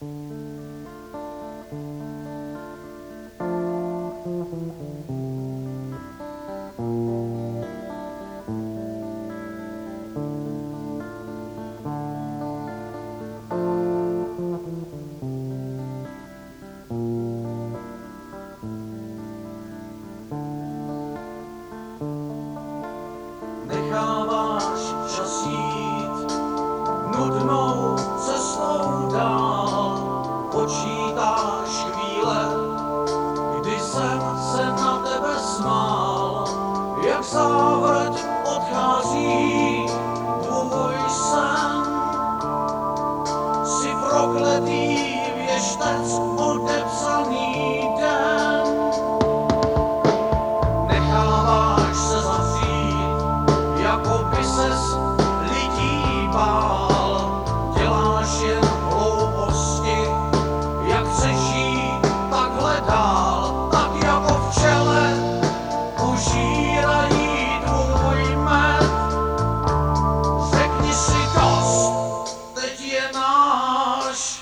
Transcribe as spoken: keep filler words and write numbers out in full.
Necháváš čas jít nudnou cestou dál, počítáš chvíle, kdy jsem se na tebe smál, jak závrť odchází tvůj sen. Jsi prokletý věštec, odepsaný den. Necháváš se zavřít, jako by ses lidí bál, děláš jen hlouposti, jak přežít takhle dál, tak jako včele požírají tvůj med. Řekni si dost, teď je náš.